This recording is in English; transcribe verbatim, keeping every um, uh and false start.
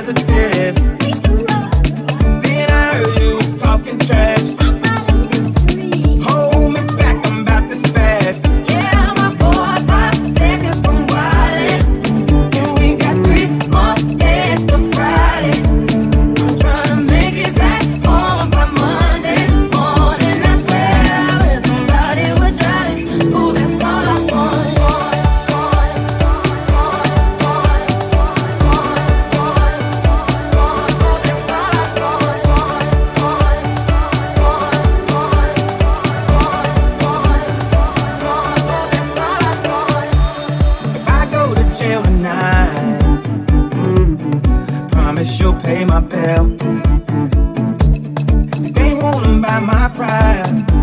positive. Then I heard you was talking trash. Hold me back, I'm about to spaz. Yeah, I'm a four or five seconds from wildin', and we got three more days till Friday. I'm tryna make it back home by Monday morning. I swear I wish somebody would drive it. Oh, that's all I want. If I go to jail tonight, promise you'll pay my bill. See, they wanna buy my pride.